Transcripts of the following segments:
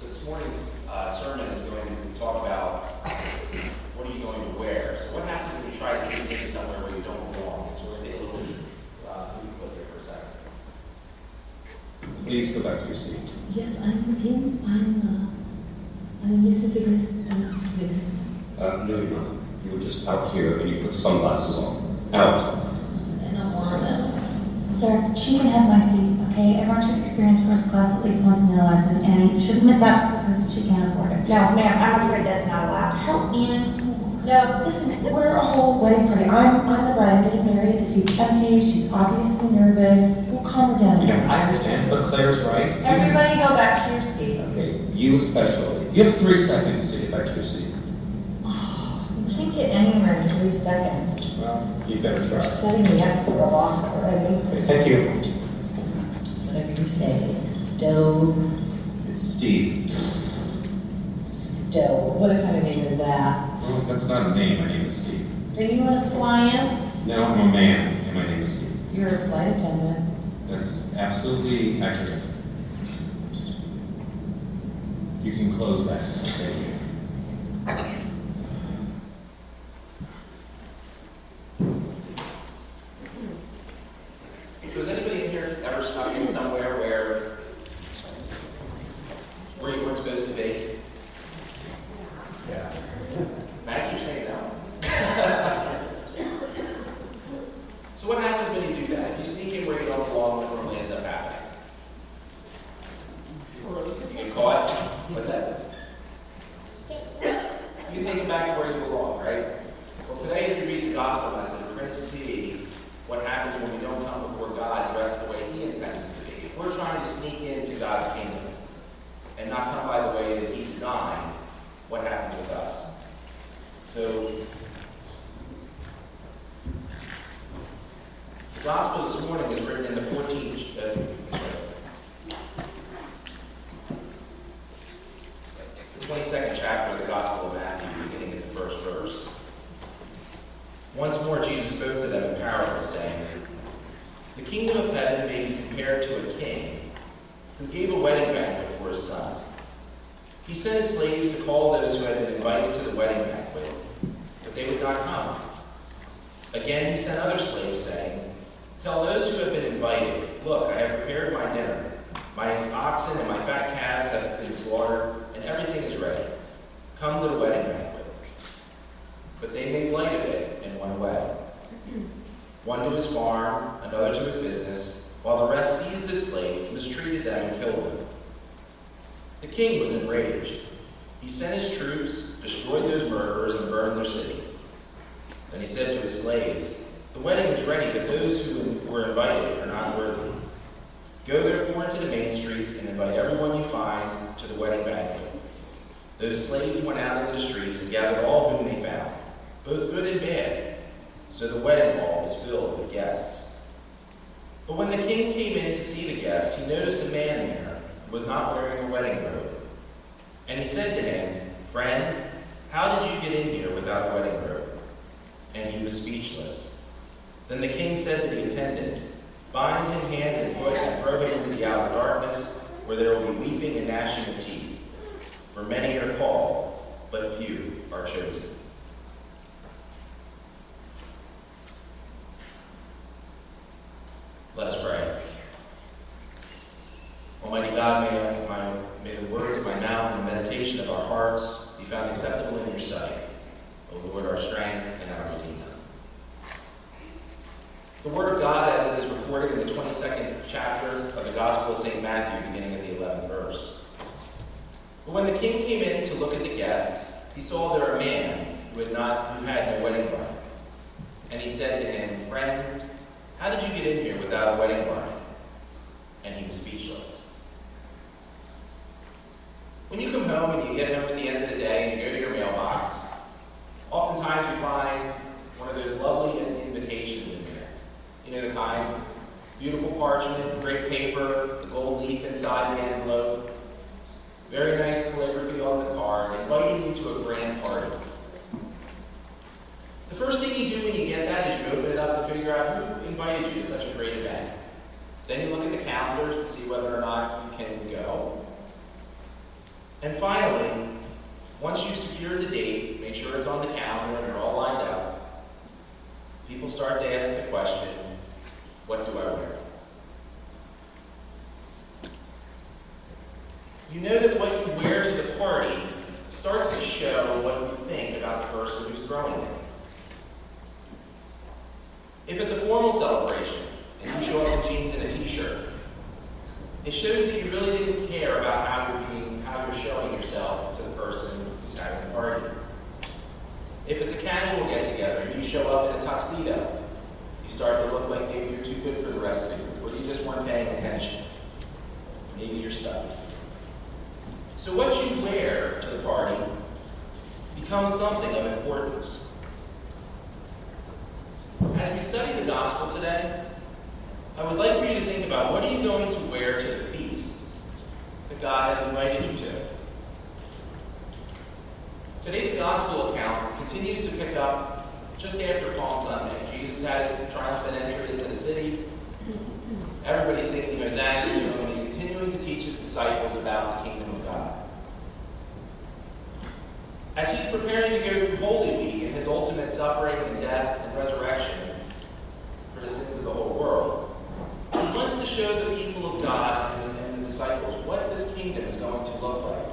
So this morning's sermon is going to talk about what are you going to wear. So what happens when you try to sneak into somewhere where you don't belong? And so we're going to take a little clip here for a second. Please go back to your seat. Yes, I'm with him. I'm Mrs. Agresta. No, you're not. You were just out here and you put sunglasses on. Out. And I'm one of them. Sir, she can have my seat, okay? Everyone should experience first class at least once in their lives, and Annie shouldn't miss out just because she can't afford it. No, ma'am, I'm afraid that's not allowed. Help me in. No, listen, we're a whole wedding party. I'm the bride. I'm getting married. The seat's empty. She's obviously nervous. We'll calm her down. Yeah, I understand, but Claire's right. Everybody go back to your seats. Okay, you especially. You have 3 seconds to get back to your seat. You can't get anywhere in 3 seconds. Well, you better try. You're setting me up for a loss already. Okay, thank you. Whatever you say. Stove. It's Steve. Stove. What kind of name is that? Well, that's not a name. My name is Steve. Are you an appliance? No, I'm a man, and my name is Steve. You're a flight attendant. That's absolutely accurate. You can close that. Thank you. So has anybody in here ever snuck in somewhere where you weren't supposed to be? Yeah. Maggie, you're saying no. So what happens when you do that? If you sneak in where you don't belong, what normally ends up happening? You get caught. What's that? You can take it back to where you belong, right? Well, today as we read the gospel message, we're going to see what happens when we don't come before God dressed the way He intends us to be. If we're trying to sneak into God's kingdom and not come by the way that He designed, what happens with us? So, the gospel this morning is written in the 22nd chapter of the Gospel of Matthew, beginning at the first verse. Once more Jesus spoke to them in parables, saying, "The kingdom of heaven may be compared to a king who gave a wedding banquet for his son. He sent his slaves to call those who had been invited to the wedding banquet, but they would not come. Again he sent other slaves, saying, 'Tell those who have been invited, look, I have prepared my dinner. My oxen and my fat calves have been slaughtered, and everything is ready. Come to the wedding banquet.' But they made light of it and went away. One to his farm, another to his business, while the rest seized his slaves, mistreated them, and killed them. The king was enraged. He sent his troops, destroyed those murderers, and burned their city. Then he said to his slaves, 'The wedding is ready, but those who were invited are not worthy. Go therefore into the main streets and invite everyone you find to the wedding banquet.' Those slaves went out into the streets and gathered all whom they found, both good and bad. So the wedding hall was filled with guests. But when the king came in to see the guests, he noticed a man there who was not wearing a wedding robe. And he said to him, 'Friend, how did you get in here without a wedding robe?' And he was speechless. Then the king said to the attendants, 'Bind him hand and foot and throw him into the outer darkness, where there will be weeping and gnashing of teeth. For many are called, but few are chosen.'" Let us pray. Almighty God, may the words of my mouth and the meditation of our hearts be found acceptable in your sight, O Lord, our strength and our Redeemer. The Word of God, as it is recorded in the 22nd chapter of the Gospel of St. Matthew, beginning at the 11th verse. But when the king came in to look at the guests, he saw there a man who had no wedding garment. And he said to him, "Friend, how did you get in here without a wedding garment?" And he was speechless. When you come home and you get home at the end of the day and you go to your mailbox, oftentimes you find one of those lovely invitations in there. You know, the kind, beautiful parchment, great paper, the gold leaf inside the envelope, very nice calligraphy on the card, inviting you to a grand party. The first thing you do when you get that is you open it up to figure out who invited you to such a great event. Then you look at the calendars to see whether or not you can go. And finally, once you've secured the date, make sure it's on the calendar and you're all lined up, people start to ask the question, what do I wear? You know that what you wear to the party starts to show what you think about the person who's throwing it. If it's a formal celebration and you show up in jeans and a t-shirt, it shows that you really didn't care about how you're showing yourself to the person who's having the party. If it's a casual get-together and you show up in a tuxedo, you start to look like maybe you're too good for the rest of the group, or you just weren't paying attention. Maybe you're stuck. So what you wear to the party becomes something of importance. As we study the gospel today, I would like for you to think about what are you going to wear to the feast that God has invited you to. Today's gospel account continues to pick up just after Palm Sunday. Jesus had his triumphant entry into the city. Everybody's singing hosannas to him, and he's continuing to teach his disciples about the kingdom of God. As he's preparing to go through Holy Week and his ultimate suffering and death and resurrection for the sins of the whole world, he wants to show the people of God and the disciples what this kingdom is going to look like.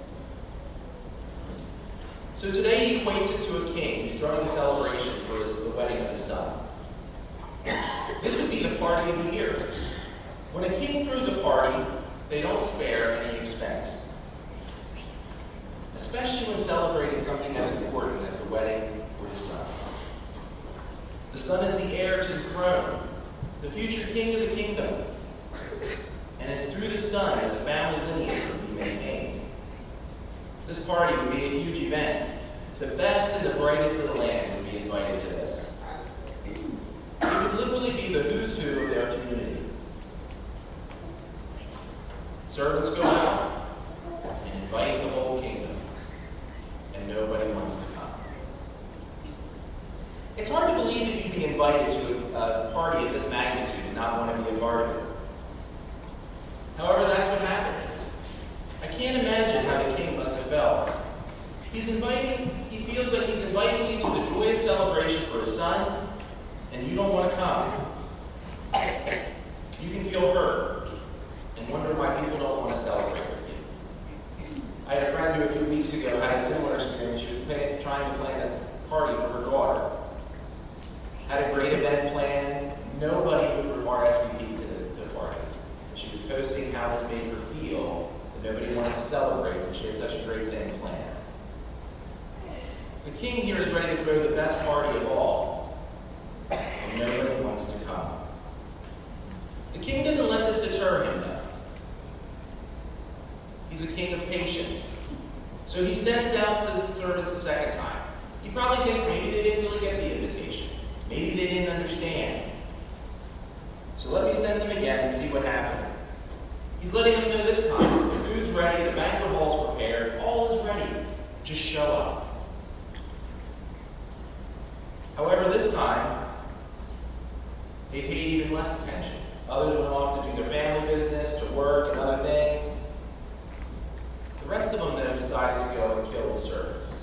So today he equates it to a king who's throwing a celebration for the wedding of his son. This would be the party of the year. When a king throws a party, they don't spare any expense, especially when celebrating something as important as the wedding for his son. The son is the heir to the throne, the future king of the kingdom. And it's through the son that the family lineage will be maintained. This party would be a huge event. The best and the brightest of the land would be invited to this. It would literally be the who's who of their community. Servants go out and invite the whole kingdom, and nobody wants to come. It's hard to believe that you'd be invited to a party of this magnitude and not want to be a part of it. However, that's what happened. I can't imagine how the king must have felt. He feels like he's inviting you to the joyous celebration for his son, and you don't want to come. You can feel hurt and wonder why people don't want to celebrate with you. I had a friend who a few weeks ago had a similar experience. She was trying to plan a party for her daughter. Had a great event planned. Nobody would RSVP to the party. She was posting how this made her feel, that nobody wanted to celebrate when she had such a great thing planned. The king here is ready to throw the best party of all, and nobody wants to come. The king doesn't let this deter him, though. He's a king of patience. So he sends out the servants a second time. He probably thinks maybe they didn't really get the invitation. Maybe they didn't understand. So let me send them again and see what happened. He's letting them know this time. The food's ready, the banquet hall's prepared, all is ready. Just show up. However, this time, they paid even less attention. Others went off to do their family business, to work, and other things. The rest of them then decided to go and kill the servants.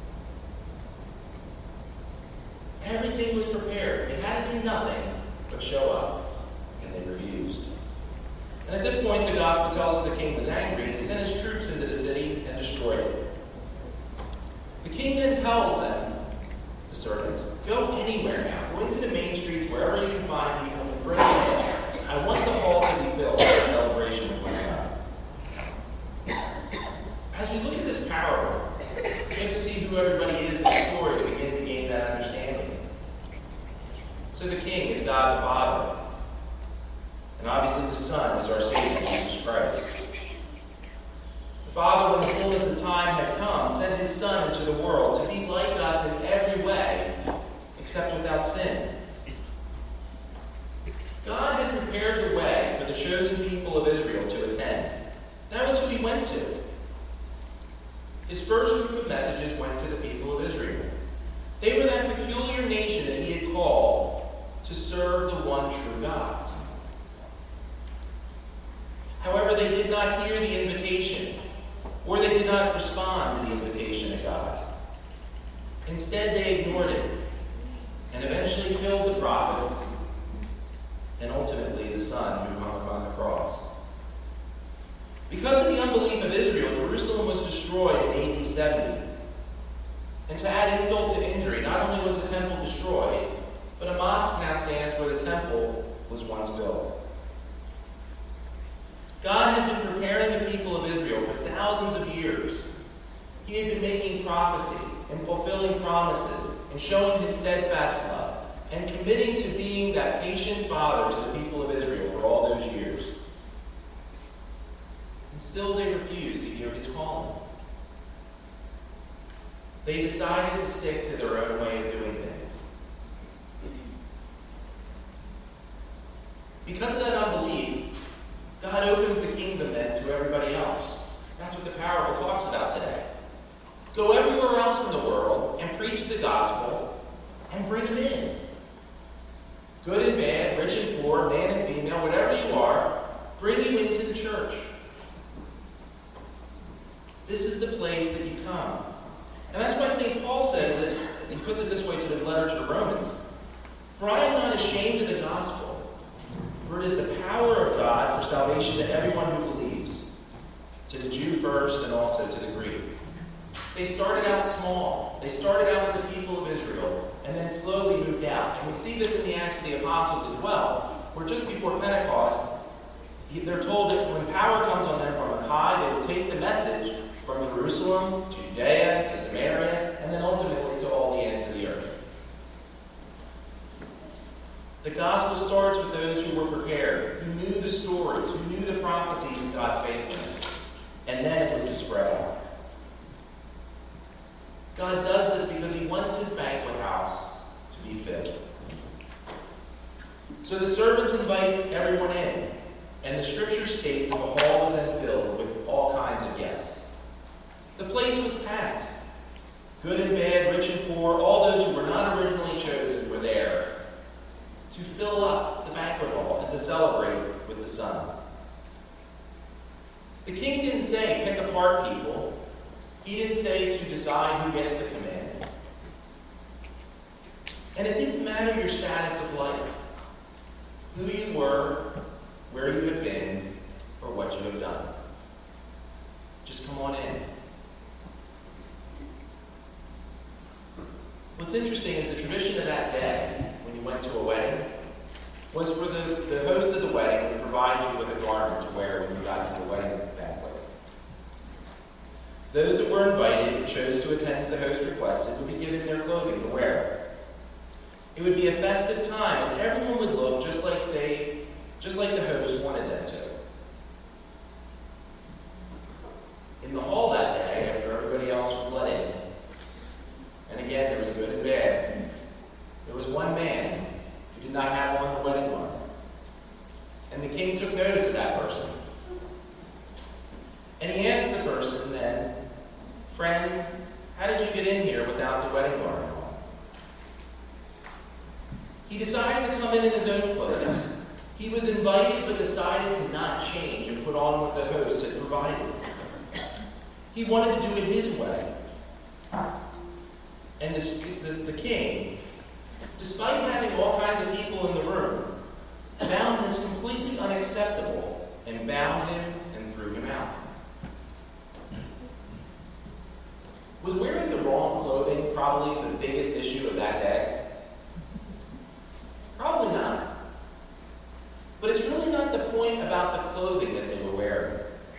Everything was prepared. They had to do nothing but show up, and they refused. And at this point, the gospel tells us the king was angry and sent his troops into the city and destroyed it. The king then tells them, the servants, go anywhere now. Go into the main streets, wherever you can find people, and bring them in. I want the hall to be filled with a celebration of my son. As we look at this parable, we have to see who everybody is in the story to begin to gain that understanding. So the king is God the Father. And obviously the Son is our Savior, Jesus Christ. The Father, when the fullness of time had come, sent his Son into the world to be like us in every way, except without sin. God had prepared the way for the chosen people of Israel to attend. That was who he went to. His first group of messages went to the people of Israel. They were that peculiar nation that he had called to serve the one true God. However, they did not hear the invitation, or they they did not respond to the invitation of God. Instead, they ignored it and eventually killed the prophets and ultimately the Son who hung upon the cross. Because of the unbelief of Israel, Jerusalem was destroyed in AD 70. And to add insult to injury, not only was the temple destroyed, but a mosque now stands where the temple was once built. God had been preparing the people of Israel for thousands of years. He had been making prophecy and fulfilling promises and showing his steadfast love and committing to being that patient father to the people of Israel for all those years. And still they refused to hear his calling. They decided to stick to their own way of doing things. Because of that unbelief, God opens the kingdom then to everybody else. That's what the parable talks about today. Go everywhere else in the world and preach the gospel and bring them in. Good and bad, rich and poor, man and female, whatever you are, bring you into the church. This is the place that you come. And that's why St. Paul says that, he puts it this way to the letter to the Romans, "For I am not ashamed of the gospel, for it is the power of God for salvation to everyone who believes, to the Jew first and also to the Greek." They started out small. They started out with the people of Israel and then slowly moved out. And we see this in the Acts of the Apostles as well, where just before Pentecost, they're told that when power comes on them from on high, they will take the message from Jerusalem to Judea to Samaria and then ultimately to all the ends of the earth. The gospel starts with those who were prepared, who knew the stories, who knew the prophecies of God's faithfulness, and then it was to spread out. God does this because he wants his banquet house to be filled. So the servants invite everyone in, and the scriptures state that the hall was then filled with all kinds of guests. The place was packed. Good and bad, rich and poor, all those who were not originally chosen were there to fill up the banquet hall and to celebrate with the Son. The king didn't say pick apart people. He didn't say to decide who gets to come in. And it didn't matter your status of life, who you were, where you have been, or what you have done. Just come on in. What's interesting is the tradition of that day, when you went to a wedding, was for the host of the wedding to provide you with a garment to wear when you got to the wedding banquet. Those that were invited and chose to attend as the host requested would be given their clothing to wear. It would be a festive time, and everyone would look just like the host wanted them to. In the hall that day, after everybody else was let in, and again there was good and bad, there was one man who did not have on the wedding garment. And the king took notice of that person. And he asked the person then, "Friend, how did you get in here without the wedding garment on?" He decided to come in his own clothes. He was invited but decided to not change and put on what the host had provided. He wanted to do it his way. And the king, despite having all kinds of people in the room, found this completely unacceptable and bound him and threw him out. Was wearing the wrong clothing probably the biggest issue of that day? Probably not. But it's really not the point about the clothing that they were wearing.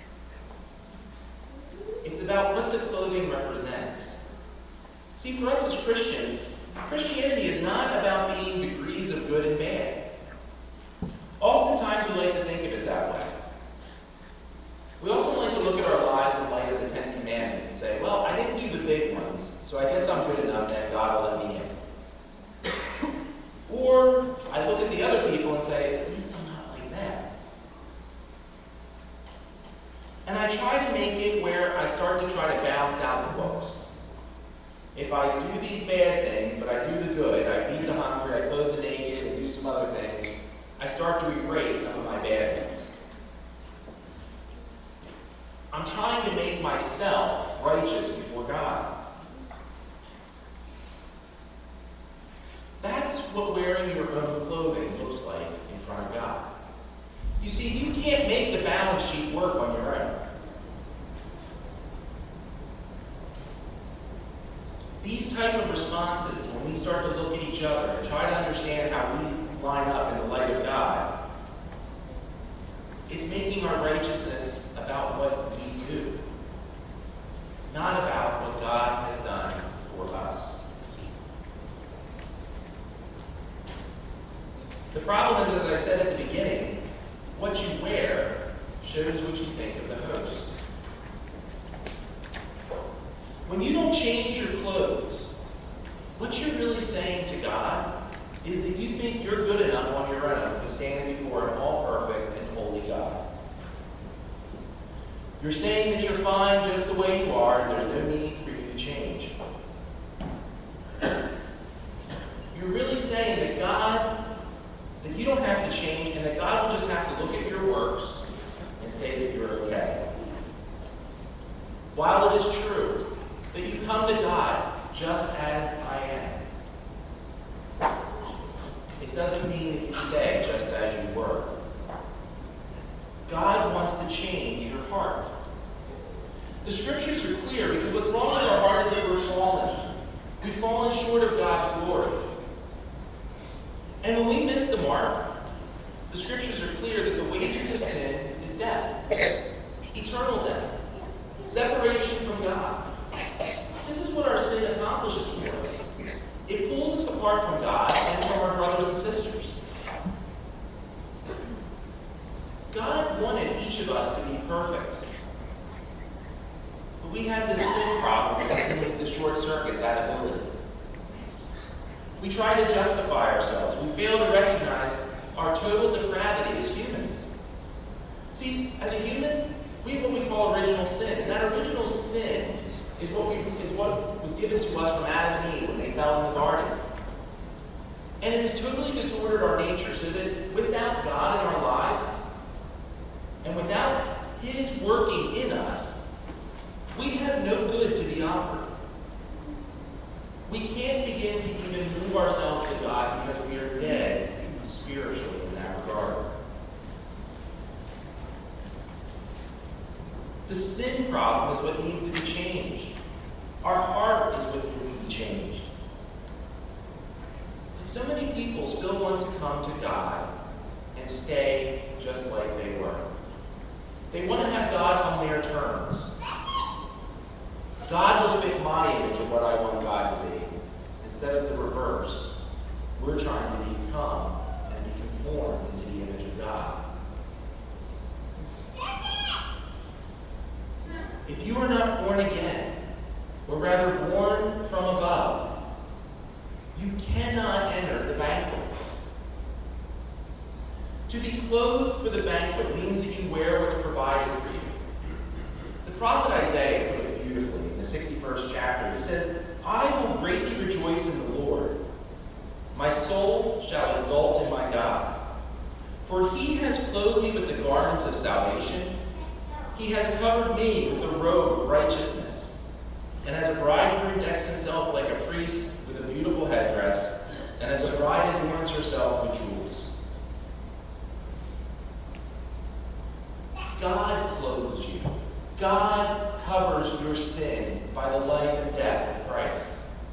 It's about what the clothing represents. See, for us as Christians, Christianity is not about being degrees of good and bad. Oftentimes we like to think of it that way. We often like to look at our lives in light of the Ten Commandments and say, well, I didn't do the big ones, so I guess I'm good enough that God will let me in. Or I look at the other people and say, at least I'm not like that. And I try to make it where I start to try to balance out the books. If I do these bad things, but I do the good, I feed the hungry, I clothe the naked, and do some other things, I start to erase some of my bad things. I'm trying to make myself righteous before God. That's what wearing your own clothing looks like in front of God. You see, you can't make the balance sheet work on your own. These type of responses, when we start to look at each other and try to understand how we line up in the light of God, it's making our righteousness about what we do, not about what God has done for us. The problem is, as I said at the beginning, what you wear shows what you think of the host. When you don't change your clothes, what you're really saying to God is that you think you're good enough on your own to stand before an all-perfect and holy God. You're saying that you're fine just the way you are and there's no need for you to change. You're really saying that that you don't have to change and that God will just have to look at your works and say that you're okay. While it is true that you come to God just as I am, it doesn't mean that you stay just as you were. God wants to change your heart. The scriptures are clear because what's wrong with our heart is that we're fallen. We've fallen short of God's glory. And when we miss the mark, the scriptures are clear that the wages of sin is death, eternal death, separation from God. This is what our sin accomplishes for us. It pulls us apart from God and from our brothers and sisters. God wanted each of us to be perfect. But we have this sin problem that needs to short circuit that ability. We try to justify ourselves. We fail to recognize our total depravity as humans. See, as a human, we have what we call original sin. And that original sin is what was given to us from Adam and Eve when they fell in the garden. And it has totally disordered our nature so that without God in our lives, and without His working in us, we have no good to be offered. We can't begin to even move ourselves to God because we are dead spiritually in that regard. The sin problem is what needs to be changed. Our heart is what needs to be changed. But so many people still want to come to God and stay just like they were. They want to have God on their terms. God will fit my image of what I want God to be. Instead of the reverse, we're trying to become and be conformed into the image of God. If you are not born again, or rather born from above, you cannot enter the banquet. To be clothed for the banquet means that you wear what's provided for you. The prophet Isaiah put it beautifully in the 61st chapter. He says, I will greatly rejoice in the Lord. My soul shall exult in my God. For He has clothed me with the garments of salvation. He has covered me with the robe of righteousness. And as a bridegroom decks himself like a priest with a beautiful headdress, and as a bride adorns herself with jewels. God clothes you. God covers your sin by the life and death of Christ.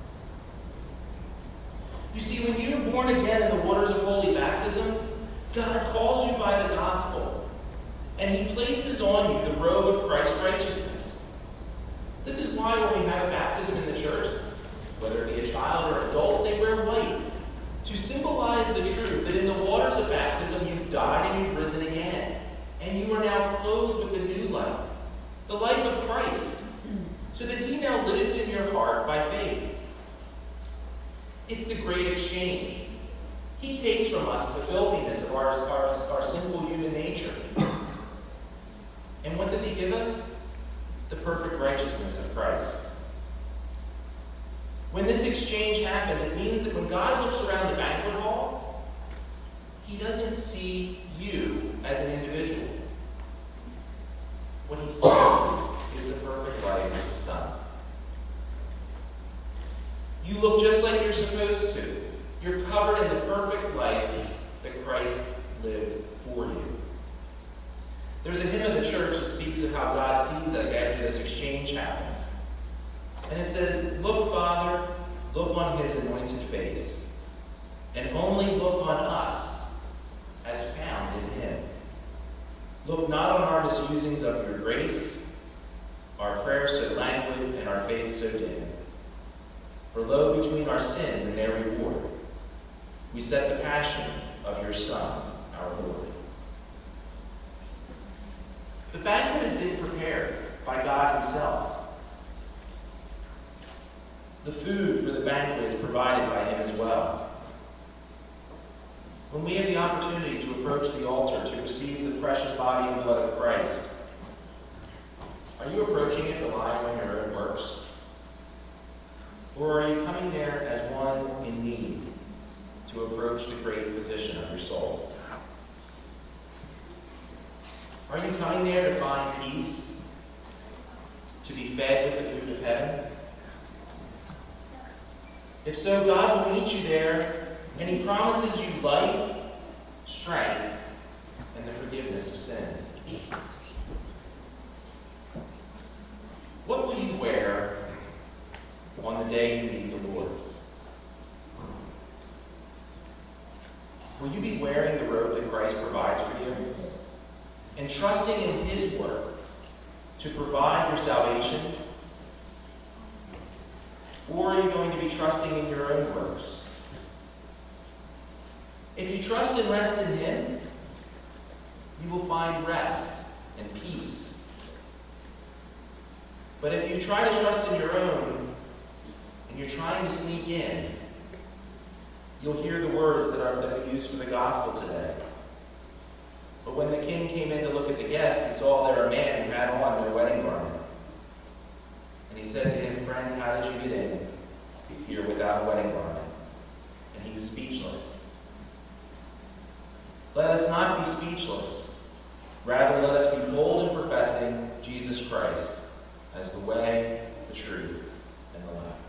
You see, when you are born again in the waters of holy baptism, God calls you by the gospel, and He places on you the robe of Christ's righteousness. This is why when we have a baptism in the church, whether it be a child or adult, they wear white, to symbolize the truth that in the waters of baptism you've died and you've risen again, and you are now clothed with the new life, the life of Christ, so that He now lives in your heart by faith. It's the great exchange. He takes from us the filthiness of our sinful human nature. And what does He give us? The perfect righteousness of Christ. When this exchange happens, it means that when God looks around the banquet hall, He doesn't see you as an individual. What He sees is the perfect life with his Son. You look just like you're supposed to. You're covered in the perfect life that Christ lived for you. There's a hymn of the church that speaks of how God sees us after this exchange happens. And it says, "Look, Father, look on his anointed face, and only look on us as found in him. Look not on our misusings of your grace, our prayers so languid and our faith so dim. For lo, between our sins and their reward, we set the passion of your Son, our Lord." The banquet has been prepared by God himself. The food for the banquet is provided by him as well. When we have the opportunity to approach the altar to receive the precious body and blood of Christ, are you approaching it relying on your own works? Or are you coming there as one in need to approach the great physician of your soul? Are you coming there to find peace, to be fed with the food of heaven? If so, God will meet you there, and he promises you life, strength, and the forgiveness of sins. What will you wear on the day you meet the Lord? Will you be wearing the robe that Christ provides for you and trusting in his work to provide your salvation? Or are you going to be trusting in your own works? If you trust and rest in him, you will find rest and peace. But if you try to trust in your own, and you're trying to sneak in, you'll hear the words that we use for the gospel today. But when the king came in to look at the guests, he saw there a man who had on no wedding garment. And he said to him, "Friend, how did you get in here without a wedding garment?" And he was speechless. Let us not be speechless. Rather, let us be bold in professing Jesus Christ as the way, the truth, and the life.